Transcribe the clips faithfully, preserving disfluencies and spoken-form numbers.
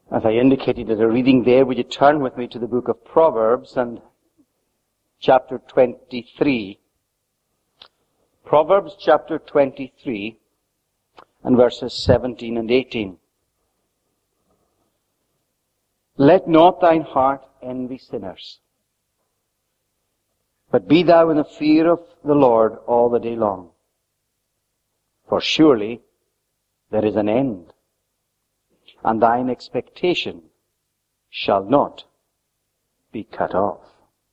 As I indicated in a reading there, would you turn with me to the book of Proverbs and chapter twenty-three. Proverbs chapter twenty-three and verses seventeen and eighteen. Let not thine heart envy sinners, but be thou in the fear of the Lord all the day long. For surely there is an end, and thine expectation shall not be cut off.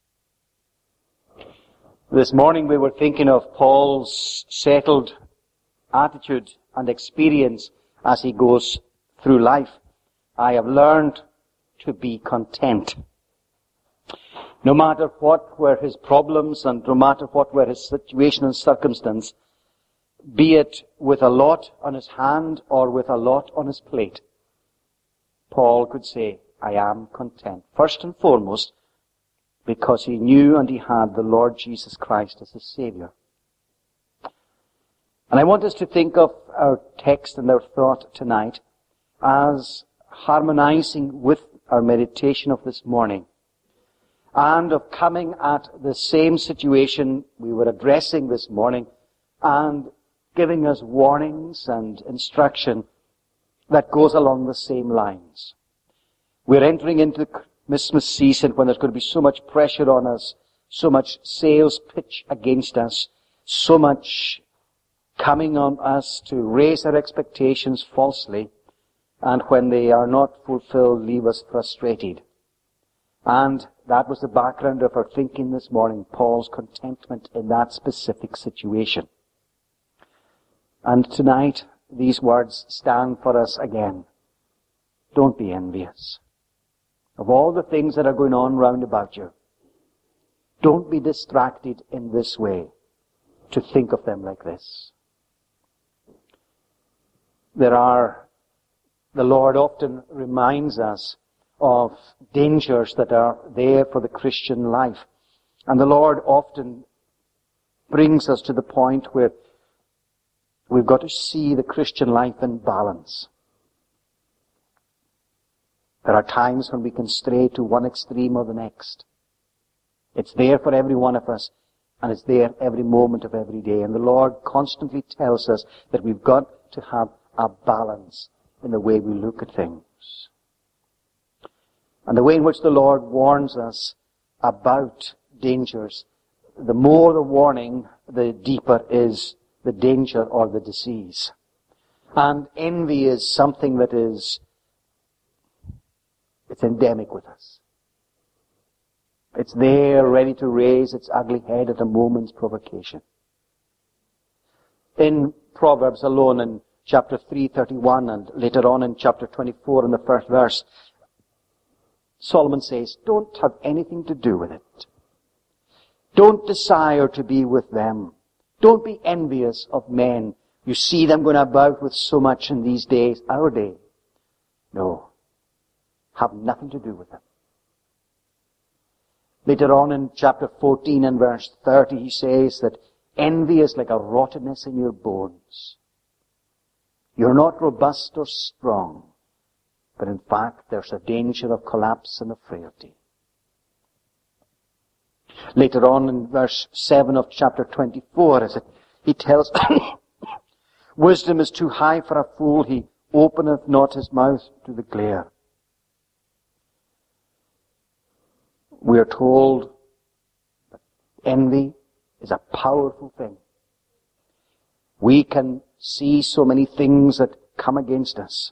This morning we were thinking of Paul's settled attitude and experience as he goes through life. I have learned to be content. No matter what were his problems and no matter what were his situation and circumstance, be it with a lot on his hand or with a lot on his plate, Paul could say, I am content. First and foremost, because he knew and he had the Lord Jesus Christ as his Savior. And I want us to think of our text and our thought tonight as harmonizing with our meditation of this morning, and of coming at the same situation we were addressing this morning and giving us warnings and instruction that goes along the same lines. We're entering into the Christmas season when there's going to be so much pressure on us, so much sales pitch against us, so much coming on us to raise our expectations falsely, and when they are not fulfilled, leave us frustrated. And that was the background of our thinking this morning, Paul's contentment in that specific situation. And tonight, these words stand for us again. Don't be envious of all the things that are going on round about you. Don't be distracted in this way to think of them like this. There are, the Lord often reminds us of dangers that are there for the Christian life. And the Lord often brings us to the point where we've got to see the Christian life in balance. There are times when we can stray to one extreme or the next. It's there for every one of us, and it's there every moment of every day. And the Lord constantly tells us that we've got to have a balance in the way we look at things. And the way in which the Lord warns us about dangers, the more the warning, the deeper is the danger or the disease. And envy is something that is, it's endemic with us. It's there ready to raise its ugly head at a moment's provocation. In Proverbs alone, in chapter three thirty-one and later on in chapter twenty-four in the first verse, Solomon says, don't have anything to do with it. Don't desire to be with them. Don't be envious of men. You see them going about with so much in these days, our day. No. Have nothing to do with them. Later on in chapter fourteen and verse thirty, he says that envy is like a rottenness in your bones. You're not robust or strong, but in fact there's a danger of collapse and of frailty. Later on in verse seven of chapter twenty-four, as it, he tells, wisdom is too high for a fool, he openeth not his mouth to the glare. We are told that envy is a powerful thing. We can see so many things that come against us.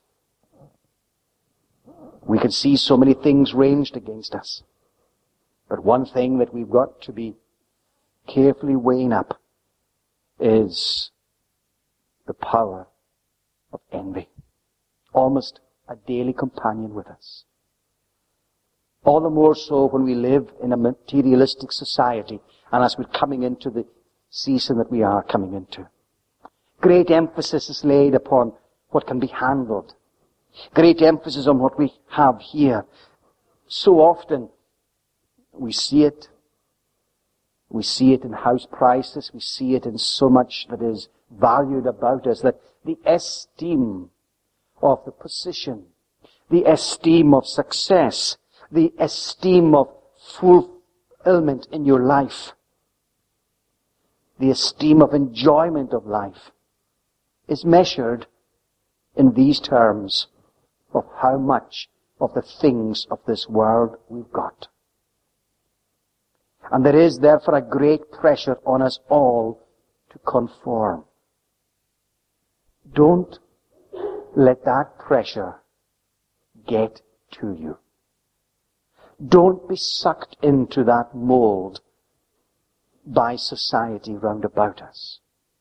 We can see so many things ranged against us. But one thing that we've got to be carefully weighing up is the power of envy. Almost a daily companion with us. All the more so when we live in a materialistic society and as we're coming into the season that we are coming into. Great emphasis is laid upon what can be handled. Great emphasis on what we have here. So often we see it. We see it in house prices. We see it in so much that is valued about us, that the esteem of the position, the esteem of success, the esteem of fulfillment in your life, the esteem of enjoyment of life is measured in these terms of how much of the things of this world we've got. And there is therefore a great pressure on us all to conform. Don't let that pressure get to you. Don't be sucked into that mold by society round about us.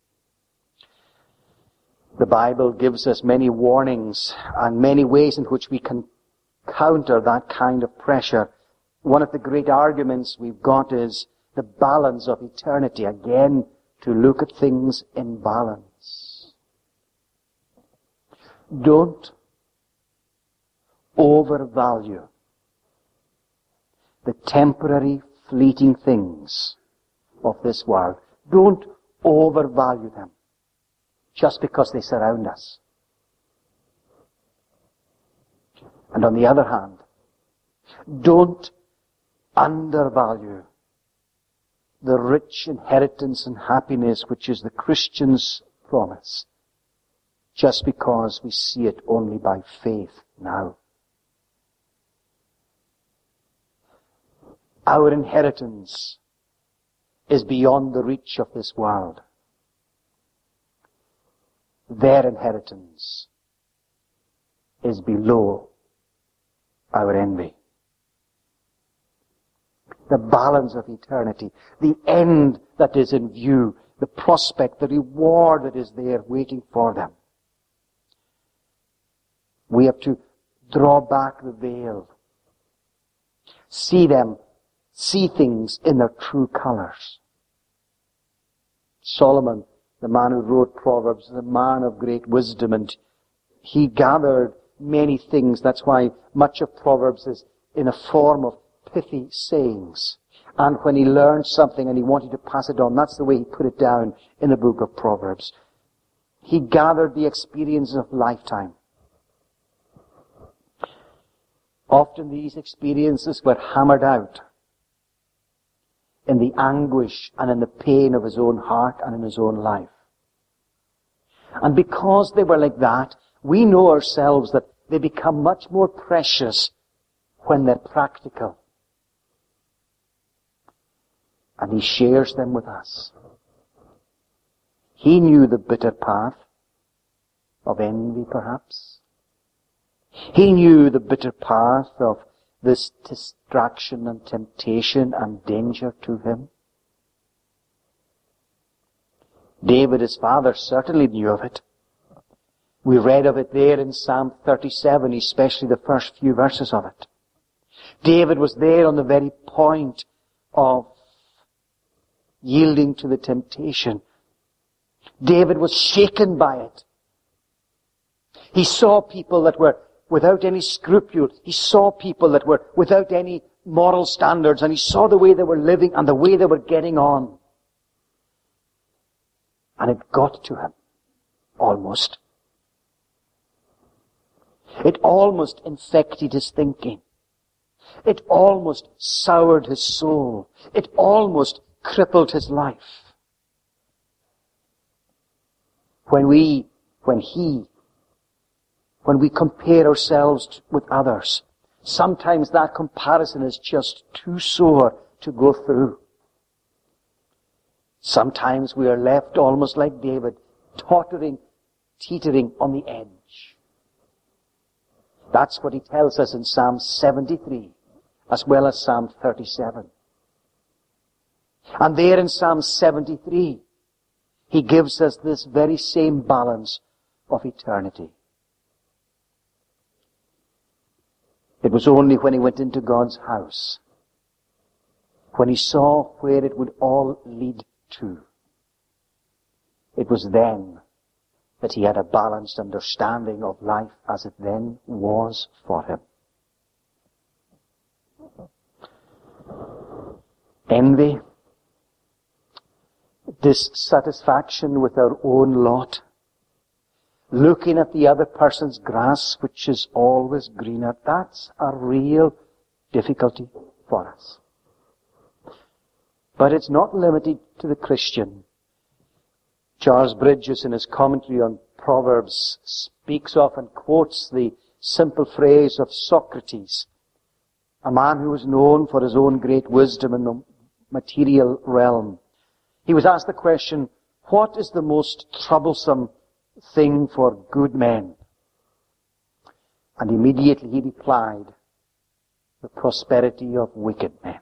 The Bible gives us many warnings and many ways in which we can counter that kind of pressure. One of the great arguments we've got is the balance of eternity. Again, to look at things in balance. Don't overvalue the temporary, fleeting things of this world. Don't overvalue them just because they surround us. And on the other hand, don't undervalue the rich inheritance and happiness which is the Christian's promise, just because we see it only by faith now. Our inheritance is beyond the reach of this world. Their inheritance is below our envy. The balance of eternity, the end that is in view, the prospect, the reward that is there waiting for them. We have to draw back the veil. See them, see things in their true colors. Solomon, the man who wrote Proverbs, is a man of great wisdom, and he gathered many things. That's why much of Proverbs is in a form of pithy sayings. And when he learned something and he wanted to pass it on, that's the way he put it down in the book of Proverbs. He gathered the experiences of lifetime. Often these experiences were hammered out in the anguish and in the pain of his own heart and in his own life. And because they were like that, we know ourselves that they become much more precious when they're practical. And he shares them with us. He knew the bitter path of envy, perhaps. He knew the bitter path of this distraction and temptation and danger to him. David, his father, certainly knew of it. We read of it there in Psalm thirty-seven, especially the first few verses of it. David was there on the very point of yielding to the temptation. David was shaken by it. He saw people that were without any scruple. He saw people that were without any moral standards, and he saw the way they were living and the way they were getting on. And it got to him, almost. It almost infected his thinking. It almost soured his soul. It almost crippled his life. When we, when he, when we compare ourselves with others, sometimes that comparison is just too sore to go through. Sometimes we are left almost like David, tottering, teetering on the edge. That's what he tells us in Psalm seventy-three, as well as Psalm thirty-seven. And there in Psalm seventy-three, he gives us this very same balance of eternity. It was only when he went into God's house, when he saw where it would all lead to, it was then that he had a balanced understanding of life as it then was for him. Envy, dissatisfaction with our own lot, looking at the other person's grass, which is always greener. That's a real difficulty for us. But it's not limited to the Christian. Charles Bridges, in his commentary on Proverbs, speaks of and quotes the simple phrase of Socrates, a man who was known for his own great wisdom in the material realm. He was asked the question, what is the most troublesome thing for good men? And immediately he replied, the prosperity of wicked men.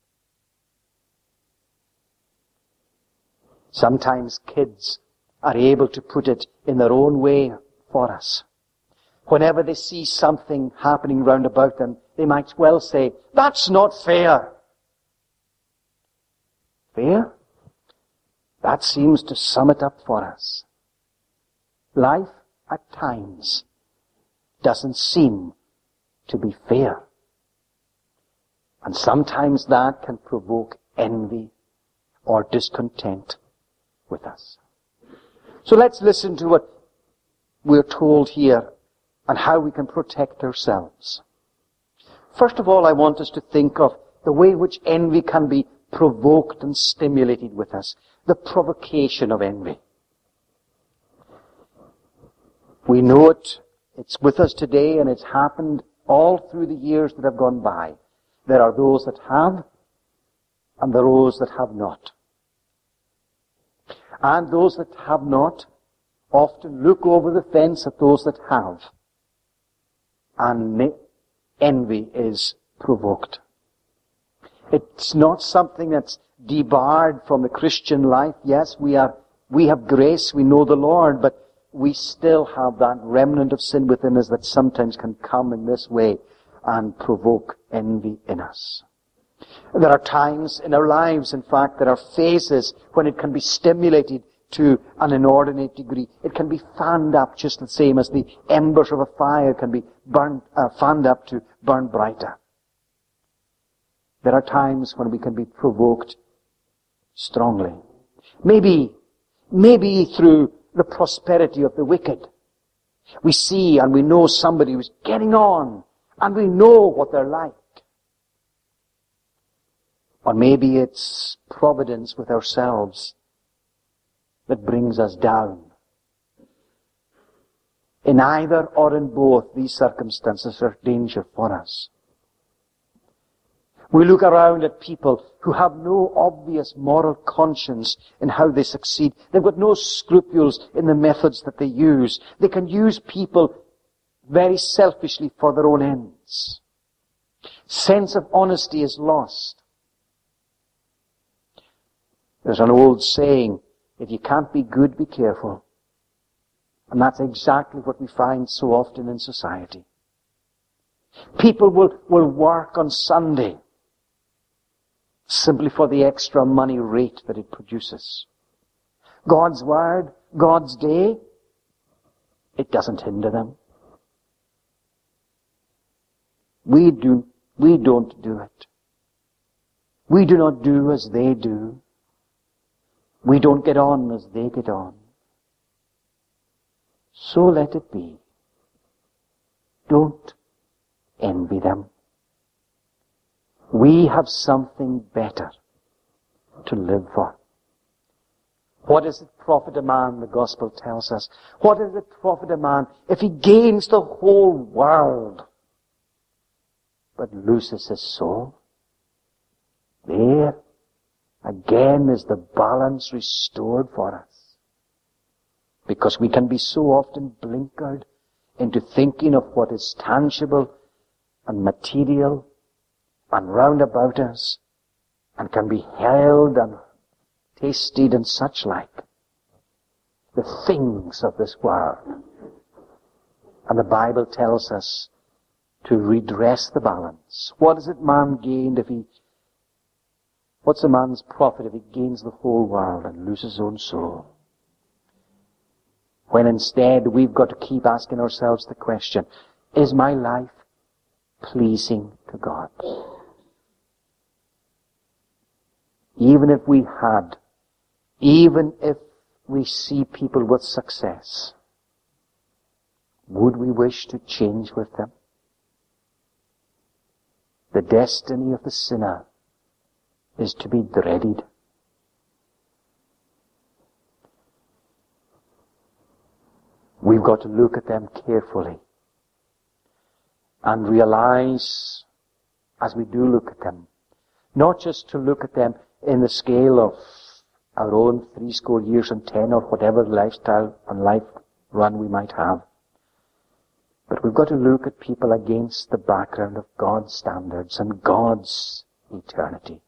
Sometimes kids are able to put it in their own way for us. Whenever they see something happening round about them, they might well say, that's not fair. Fair? That seems to sum it up for us. Life, at times, doesn't seem to be fair. And sometimes that can provoke envy or discontent with us. So let's listen to what we're told here and how we can protect ourselves. First of all, I want us to think of the way in which envy can be provoked and stimulated with us. The provocation of envy. We know it. It's with us today, and it's happened all through the years that have gone by. There are those that have, and there are those that have not. And those that have not often look over the fence at those that have. And envy is provoked. It's not something that's debarred from the Christian life. Yes, we are, we have grace, we know the Lord, but we still have that remnant of sin within us that sometimes can come in this way and provoke envy in us. There are times in our lives, in fact, there are phases when it can be stimulated to an inordinate degree. It can be fanned up just the same as the embers of a fire can be burned, uh, fanned up to burn brighter. There are times when we can be provoked strongly. Maybe, maybe through the prosperity of the wicked. We see and we know somebody who's getting on, and we know what they're like. Or maybe it's providence with ourselves that brings us down. In either or in both, these circumstances are danger for us. We look around at people who have no obvious moral conscience in how they succeed. They've got no scruples in the methods that they use. They can use people very selfishly for their own ends. Sense of honesty is lost. There's an old saying, if you can't be good, be careful. And that's exactly what we find so often in society. People will, will work on Sunday simply for the extra money rate that it produces. God's Word, God's day, it doesn't hinder them. We do, we don't do it. We do not do as they do. We don't get on as they get on. So let it be. Don't envy them. We have something better to live for. What does it profit a man, the gospel tells us? What does it profit a man if he gains the whole world but loses his soul? There, again, is the balance restored for us. Because we can be so often blinkered into thinking of what is tangible and material and round about us, and can be held and tasted and such like. The things of this world. And the Bible tells us to redress the balance. What is it man gained if he, what's a man's profit if he gains the whole world and loses his own soul? When instead we've got to keep asking ourselves the question, is my life pleasing to God? Even if we had, even if we see people with success, Would we wish to change with them? The destiny of the sinner is to be dreaded. We've got to look at them carefully and realize, as we do look at them, not just to look at them in the scale of our own three score years and ten or whatever lifestyle and life run we might have, but we've got to look at people against the background of God's standards and God's eternity.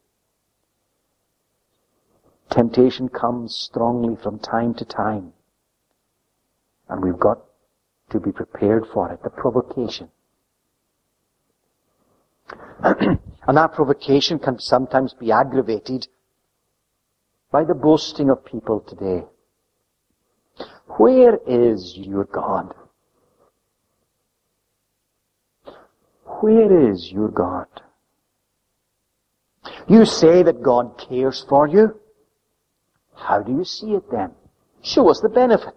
Temptation comes strongly from time to time, and we've got to be prepared for it, the provocation. And that provocation can sometimes be aggravated by the boasting of people today. Where is your God? Where is your God? You say that God cares for you. How do you see it then? Show us the benefit.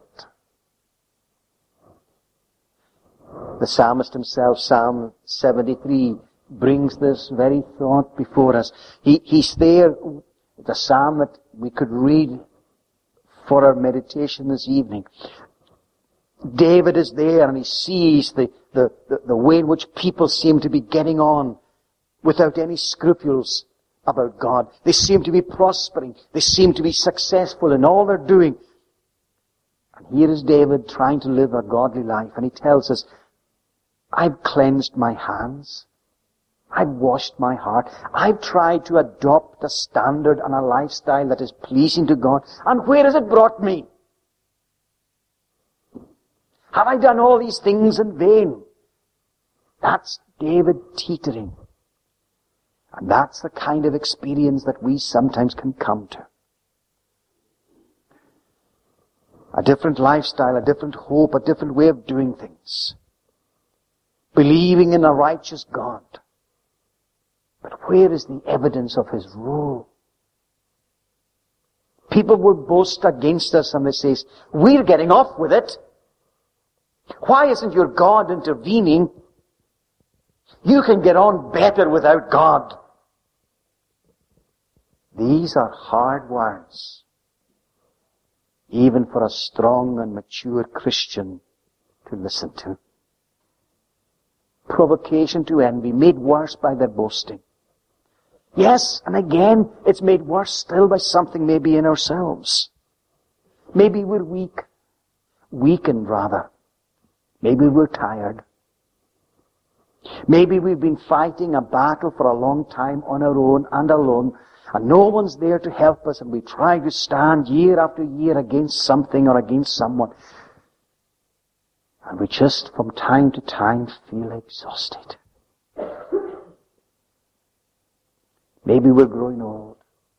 The psalmist himself, Psalm seventy-three, brings this very thought before us. He, he's there, the psalm that we could read for our meditation this evening. David is there and he sees the, the, the, the way in which people seem to be getting on without any scruples about God. They seem to be prospering. They seem to be successful in all they're doing. And here is David trying to live a godly life, and he tells us, I've cleansed my hands. I've washed my heart. I've tried to adopt a standard and a lifestyle that is pleasing to God. And where has it brought me? Have I done all these things in vain? That's David teetering. And that's the kind of experience that we sometimes can come to. A different lifestyle, a different hope, a different way of doing things. Believing in a righteous God. But where is the evidence of His rule? People will boast against us and they say, we're getting off with it. Why isn't your God intervening? You can get on better without God. These are hard words, even for a strong and mature Christian to listen to. Provocation to envy, made worse by their boasting. Yes, and again, it's made worse still by something maybe in ourselves. Maybe we're weak, weakened rather. Maybe we're tired. Maybe we've been fighting a battle for a long time on our own and alone, and no one's there to help us, and we try to stand year after year against something or against someone. And we just, from time to time, feel exhausted. Maybe we're growing old.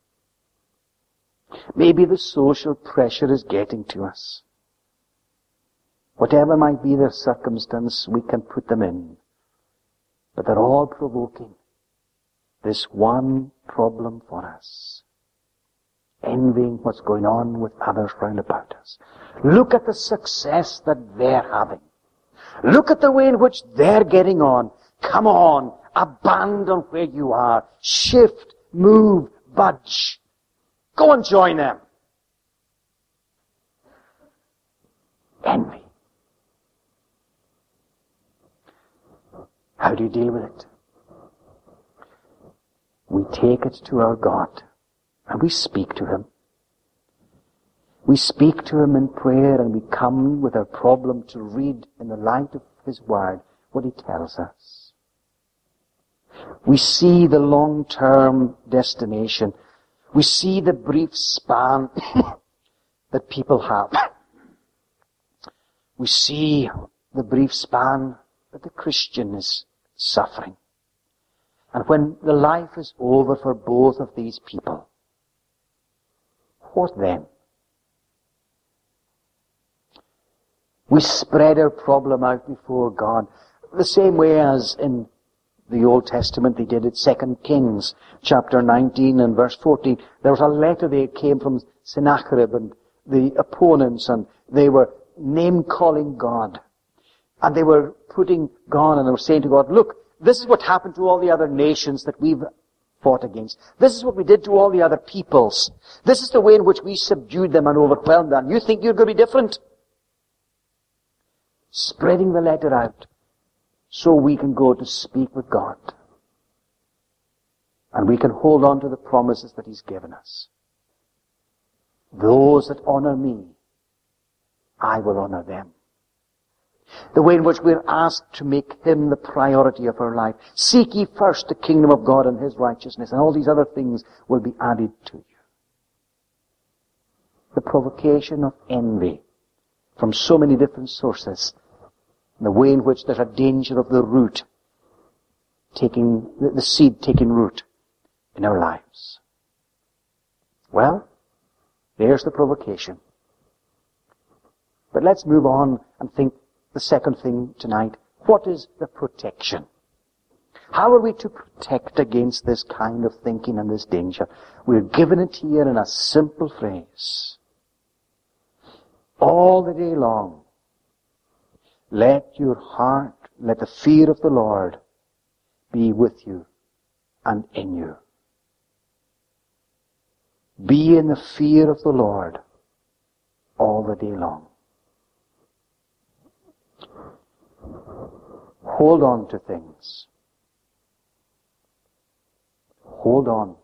Maybe the social pressure is getting to us. Whatever might be their circumstance, we can put them in. But they're all provoking this one problem for us. Envying what's going on with others round about us. Look at the success that they're having. Look at the way in which they're getting on. Come on, abandon where you are. Shift, move, budge. Go and join them. Envy. How do you deal with it? We take it to our God and we speak to Him. We speak to Him in prayer and we come with our problem to read in the light of His Word what He tells us. We see the long-term destination. We see the brief span that people have. We see the brief span that the Christian is suffering. And when the life is over for both of these people, what then? We spread our problem out before God, the same way as in the Old Testament they did it, Second Kings, chapter nineteen and verse fourteen. There was a letter that came from Sennacherib and the opponents, and they were name-calling God. And they were putting God and they were saying to God, look, this is what happened to all the other nations that we've fought against. This is what we did to all the other peoples. This is the way in which we subdued them and overwhelmed them. You think you're going to be different? Spreading the letter out so we can go to speak with God. And we can hold on to the promises that He's given us. Those that honor me, I will honor them. The way in which we're asked to make Him the priority of our life. Seek ye first the kingdom of God and His righteousness, and all these other things will be added to you. The provocation of envy from so many different sources. The way in which there's a danger of the root taking, the seed taking root in our lives. Well, there's the provocation. But let's move on and think the second thing tonight. What is the protection? How are we to protect against this kind of thinking and this danger? We're given it here in a simple phrase. All the day long, let your heart, let the fear of the Lord be with you and in you. Be in the fear of the Lord all the day long. Hold on to things. Hold on.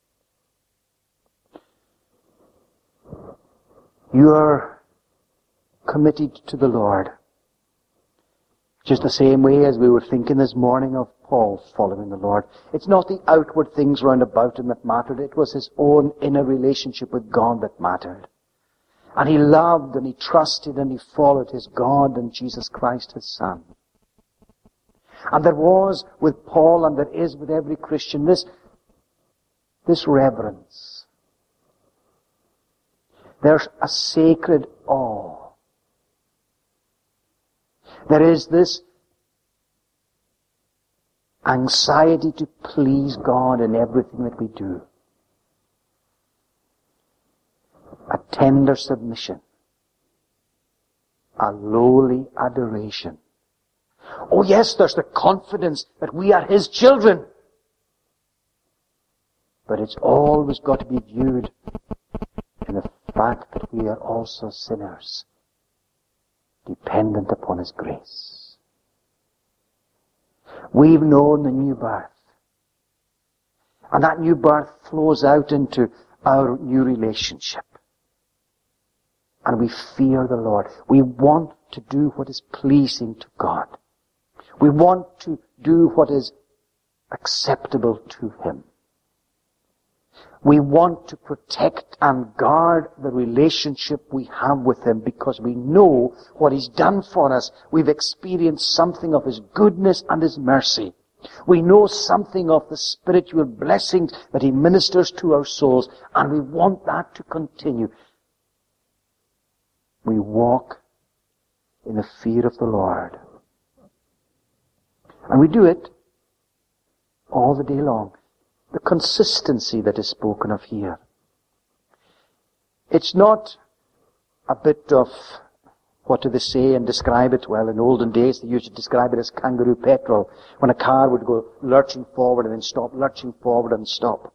You are committed to the Lord. Just the same way as we were thinking this morning of Paul following the Lord. It's not the outward things round about him that mattered. It was his own inner relationship with God that mattered. And he loved and he trusted and he followed his God and Jesus Christ, his Son. And there was with Paul, and there is with every Christian, this, this reverence. There's a sacred awe. There is this anxiety to please God in everything that we do. A tender submission. A lowly adoration. Oh yes, there's the confidence that we are His children. But it's always got to be viewed in the fact that we are also sinners, dependent upon His grace. We've known the new birth. And that new birth flows out into our new relationship. And we fear the Lord. We want to do what is pleasing to God. We want to do what is acceptable to Him. We want to protect and guard the relationship we have with Him because we know what He's done for us. We've experienced something of His goodness and His mercy. We know something of the spiritual blessings that He ministers to our souls, and we want that to continue. We walk in the fear of the Lord. And we do it all the day long. The consistency that is spoken of here. It's not a bit of, what do they say and describe it? Well, in olden days they used to describe it as kangaroo petrol, when a car would go lurching forward and then stop, lurching forward and stop.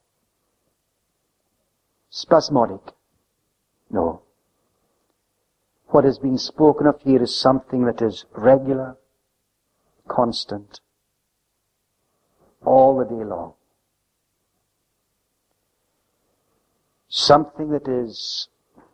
Spasmodic. No. What has been spoken of here is something that is regular, constant, all the day long. Something that is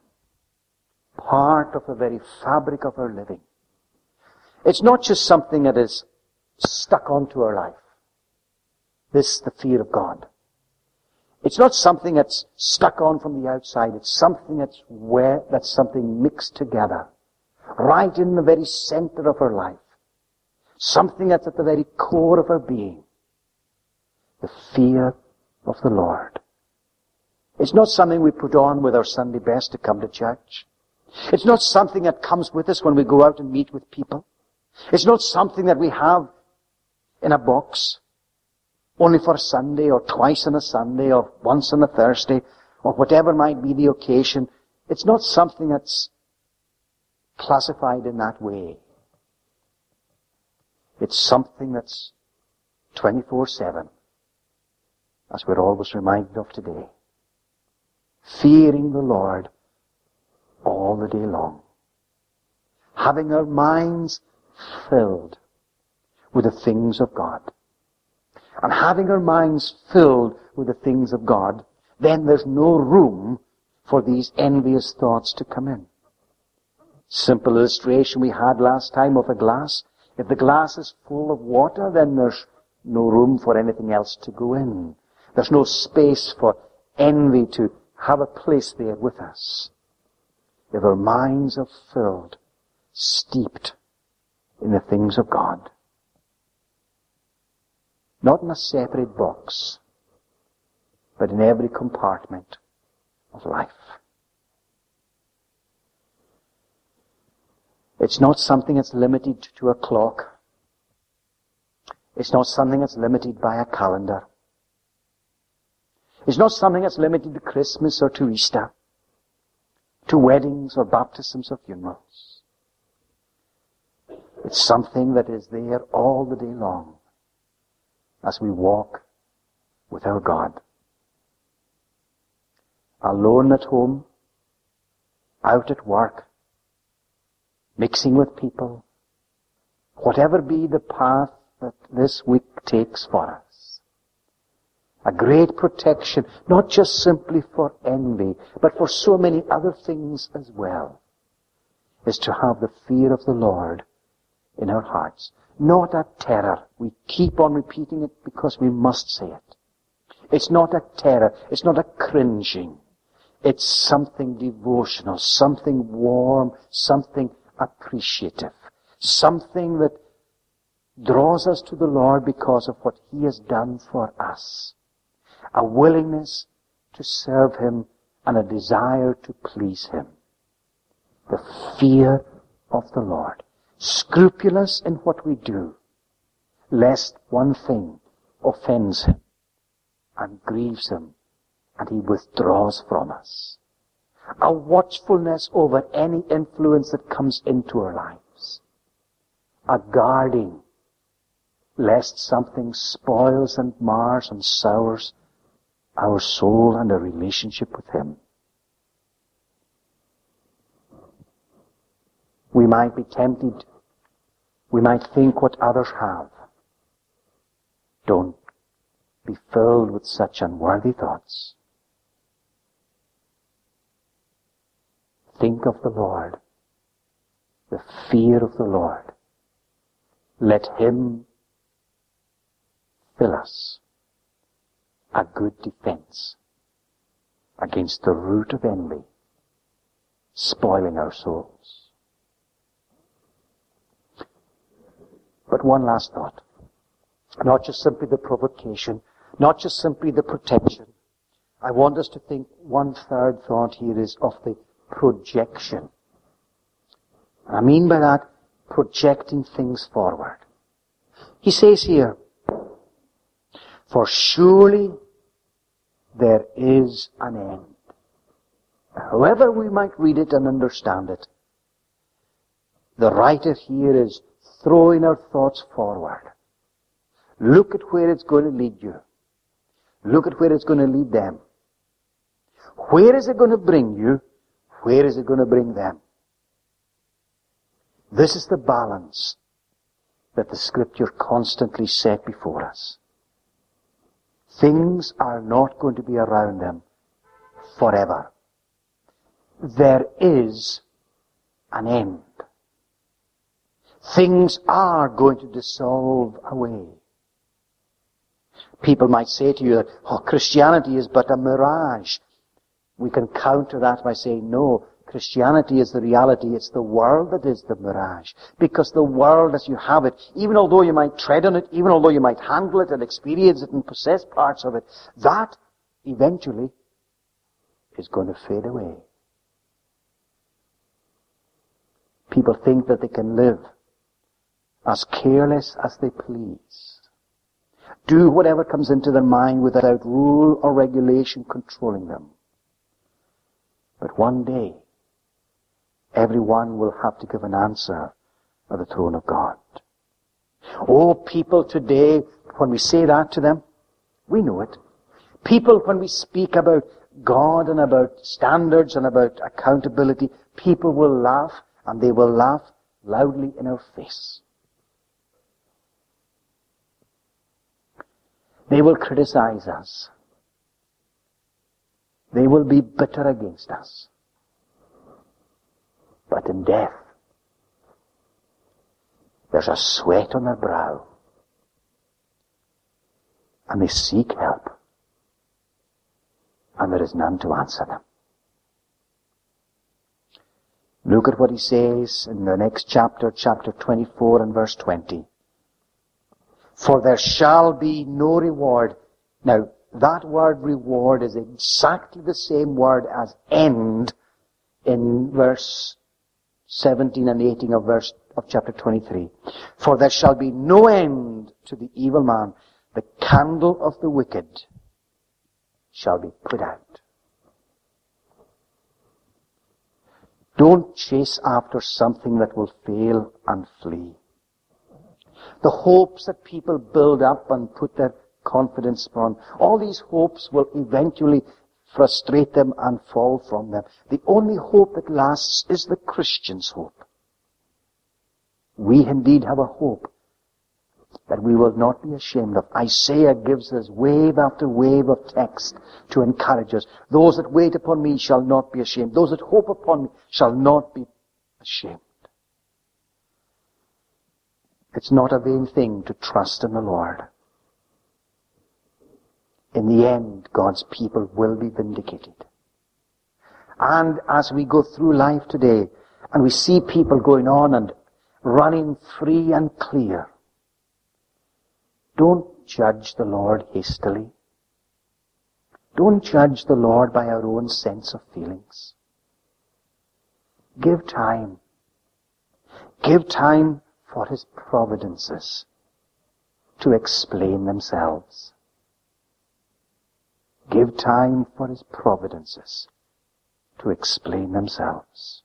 part of the very fabric of our living. It's not just something that is stuck onto our life. This, the fear of God. It's not something that's stuck on from the outside. It's something that's where, that's something mixed together. Right in the very center of our life. Something that's at the very core of our being. The fear of the Lord. It's not something we put on with our Sunday best to come to church. It's not something that comes with us when we go out and meet with people. It's not something that we have in a box only for a Sunday or twice on a Sunday or once on a Thursday or whatever might be the occasion. It's not something that's classified in that way. It's something that's twenty-four seven, as we're always reminded of today. Fearing the Lord all the day long. Having our minds filled with the things of God. And having our minds filled with the things of God, then there's no room for these envious thoughts to come in. Simple illustration we had last time of a glass. If the glass is full of water, then there's no room for anything else to go in. There's no space for envy to have a place there with us. If our minds are filled, steeped in the things of God. Not in a separate box, but in every compartment of life. It's not something that's limited to a clock. It's not something that's limited by a calendar. It's not something that's limited to Christmas or to Easter, to weddings or baptisms or funerals. It's something that is there all the day long as we walk with our God. Alone at home, out at work, mixing with people, whatever be the path that this week takes for us. A great protection, not just simply for envy, but for so many other things as well, is to have the fear of the Lord in our hearts. Not a terror. We keep on repeating it because we must say it. It's not a terror. It's not a cringing. It's something devotional, something warm, something appreciative, something that draws us to the Lord because of what He has done for us. A willingness to serve Him and a desire to please Him. The fear of the Lord. Scrupulous in what we do, lest one thing offends Him and grieves Him and He withdraws from us. A watchfulness over any influence that comes into our lives. A guarding, lest something spoils and mars and sours our soul and our relationship with Him. We might be tempted, we might think what others have. Don't be filled with such unworthy thoughts. Think of the Lord, the fear of the Lord. Let Him fill us a good defense against the root of envy, spoiling our souls. But one last thought. Not just simply the provocation, not just simply the protection. I want us to think one third thought here is of the projection. And I mean by that, projecting things forward. He says here, for surely there is an end. However we might read it and understand it, the writer here is throwing our thoughts forward. Look at where it's going to lead you. Look at where it's going to lead them. Where is it going to bring you? Where is it going to bring them? This is the balance that the Scripture constantly set before us. Things are not going to be around them forever. There is an end. Things are going to dissolve away. People might say to you that, oh, Christianity is but a mirage. We can counter that by saying, no, Christianity is the reality. It's the world that is the mirage. Because the world as you have it, even although you might tread on it, even although you might handle it and experience it and possess parts of it, that eventually is going to fade away. People think that they can live as careless as they please. Do whatever comes into their mind without rule or regulation controlling them. But one day, everyone will have to give an answer at the throne of God. Oh, people today, when we say that to them, we know it. People, when we speak about God and about standards and about accountability, people will laugh, and they will laugh loudly in our face. They will criticize us. They will be bitter against us. But in death, there's a sweat on their brow, and they seek help, and there is none to answer them. Look at what he says in the next chapter, chapter twenty-four and verse twenty. For there shall be no reward. Now, that word reward is exactly the same word as end in verse seventeen and eighteen of verse of chapter twenty-three. For there shall be no end to the evil man. The candle of the wicked shall be put out. Don't chase after something that will fail and flee. The hopes that people build up and put their confidence upon, all these hopes will eventually frustrate them and fall from them. The only hope that lasts is the Christian's hope. We indeed have a hope that we will not be ashamed of. Isaiah gives us wave after wave of text to encourage us. Those that wait upon me shall not be ashamed. Those that hope upon me shall not be ashamed. It's not a vain thing to trust in the Lord. In the end, God's people will be vindicated. And as we go through life today, and we see people going on and running free and clear, don't judge the Lord hastily. Don't judge the Lord by our own sense of feelings. Give time. Give time for His providences to explain themselves. Give time for His providences to explain themselves.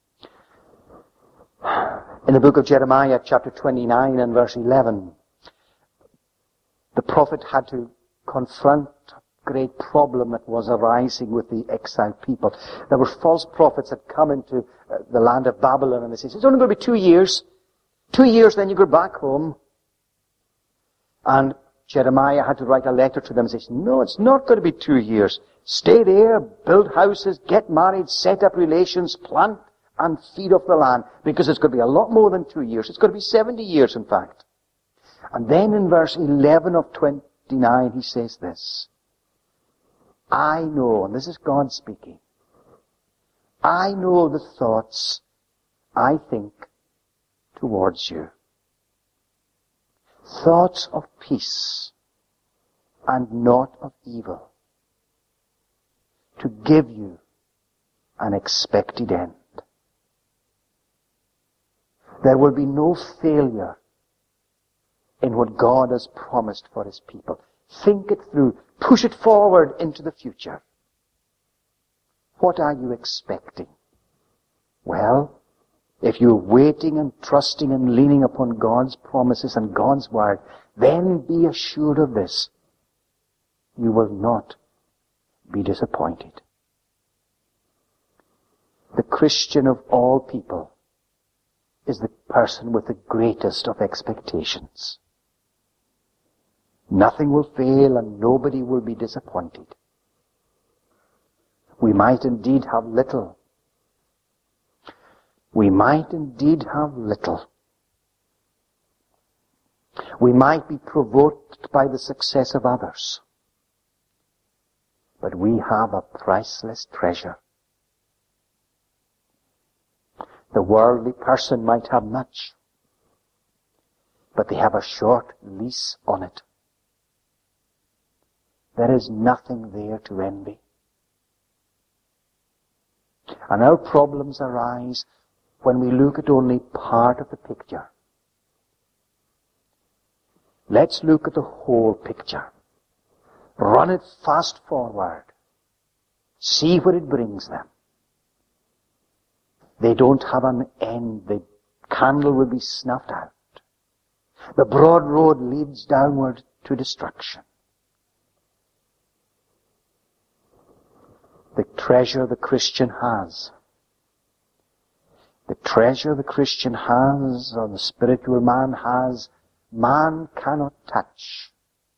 In the book of Jeremiah, chapter twenty-nine and verse eleven, the prophet had to confront a great problem that was arising with the exiled people. There were false prophets that come into uh, the land of Babylon, and they said, it's only going to be two years. Two years, then you go back home. And Jeremiah had to write a letter to them and say, no, it's not going to be two years. Stay there, build houses, get married, set up relations, plant and feed off the land, because it's going to be a lot more than two years. It's going to be seventy years, in fact. And then in verse eleven of twenty-nine, he says this, I know, and this is God speaking, I know the thoughts I think towards you. Thoughts of peace and not of evil, to give you an expected end. There will be no failure in what God has promised for His people. Think it through. Push it forward into the future. What are you expecting? Well, if you're waiting and trusting and leaning upon God's promises and God's word, then be assured of this. You will not be disappointed. The Christian of all people is the person with the greatest of expectations. Nothing will fail and nobody will be disappointed. We might indeed have little. We might indeed have little. We might be provoked by the success of others. But we have a priceless treasure. The worldly person might have much, but they have a short lease on it. There is nothing there to envy. And our problems arise when we look at only part of the picture. Let's look at the whole picture. Run it fast forward. See where it brings them. They don't have an end. The candle will be snuffed out. The broad road leads downward to destruction. The treasure the Christian has, the treasure the Christian has, or the spiritual man has, man cannot touch,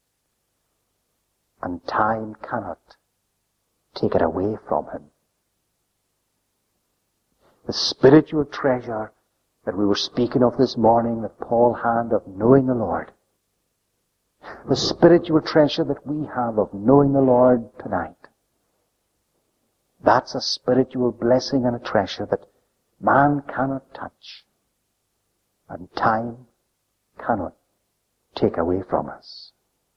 and time cannot take it away from him. The spiritual treasure that we were speaking of this morning, that Paul had, of knowing the Lord. The spiritual treasure that we have of knowing the Lord tonight. That's a spiritual blessing and a treasure that man cannot touch, and time cannot take away from us.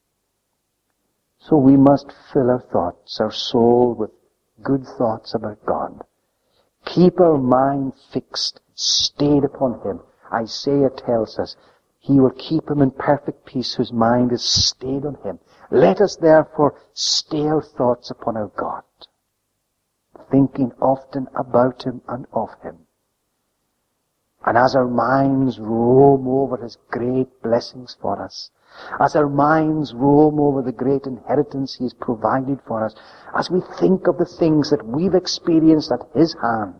So we must fill our thoughts, our soul, with good thoughts about God. Keep our mind fixed, stayed upon Him. Isaiah tells us, He will keep him in perfect peace whose mind is stayed on Him. Let us therefore stay our thoughts upon our God, thinking often about Him and of Him. And as our minds roam over His great blessings for us, as our minds roam over the great inheritance He has provided for us, as we think of the things that we've experienced at His hand,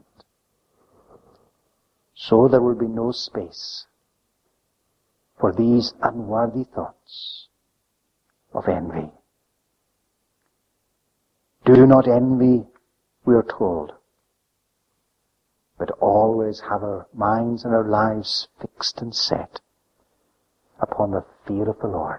so there will be no space for these unworthy thoughts of envy. Do not envy, we are told, but always have our minds and our lives fixed and set upon the fear of the Lord.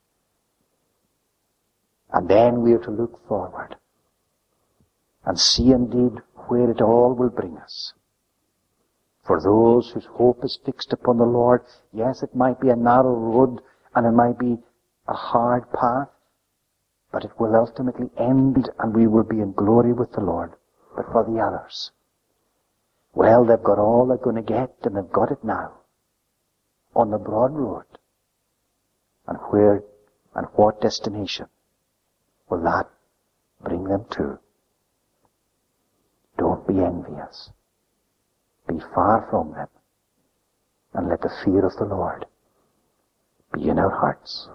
And then we are to look forward and see indeed where it all will bring us. For those whose hope is fixed upon the Lord, yes, it might be a narrow road and it might be a hard path, but it will ultimately end and we will be in glory with the Lord. But for the others, well, they've got all they're going to get, and they've got it now, on the broad road. And where and what destination will that bring them to? Don't be envious. Be far from them, and let the fear of the Lord be in our hearts.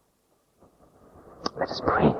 Let us pray.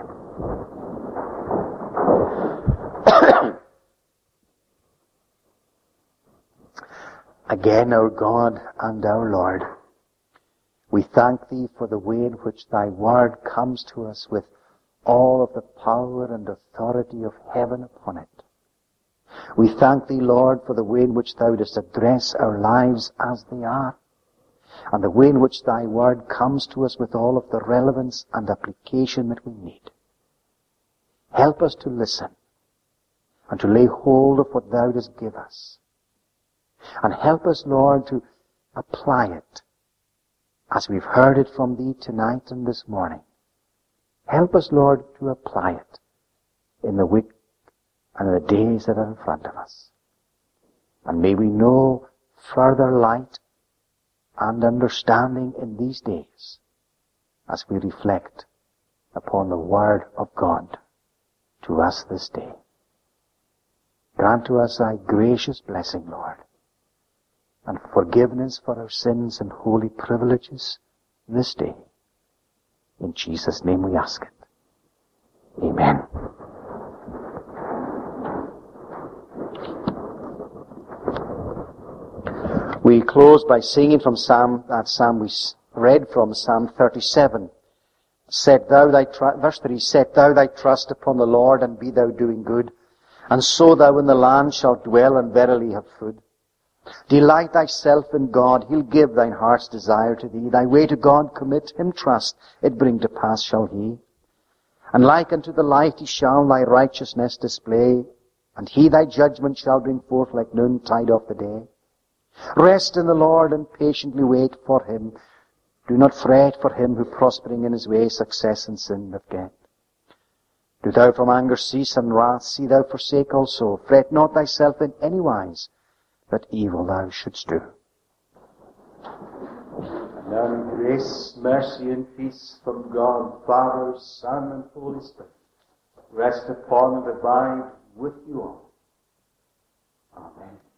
Again, our God and our Lord, we thank Thee for the way in which Thy Word comes to us with all of the power and authority of heaven upon it. We thank Thee, Lord, for the way in which Thou dost address our lives as they are, and the way in which Thy Word comes to us with all of the relevance and application that we need. Help us to listen and to lay hold of what Thou dost give us. And help us, Lord, to apply it as we've heard it from Thee tonight and this morning. Help us, Lord, to apply it in the week and in the days that are in front of us. And may we know further light and understanding in these days as we reflect upon the Word of God to us this day. Grant to us Thy gracious blessing, Lord, and forgiveness for our sins and holy privileges this day. In Jesus' name we ask it. Amen. We close by singing from Psalm, that Psalm we read from, Psalm thirty-seven. Set thou thy, tr- verse three, set thou thy trust upon the Lord, and be thou doing good, and so thou in the land shalt dwell, and verily have food. Delight thyself in God, He'll give thine heart's desire to thee. Thy way to God commit, Him trust, it bring to pass shall He. And like unto the light He shall thy righteousness display, and He thy judgment shall bring forth like noontide of the day. Rest in the Lord and patiently wait for Him. Do not fret for him who prospering in his way success and sin doth get. Do thou from anger cease and wrath, see thou forsake also. Fret not thyself in any wise, that evil thou shouldst do. And now in grace, mercy, and peace from God, Father, Son, and Holy Spirit, rest upon and abide with you all. Amen.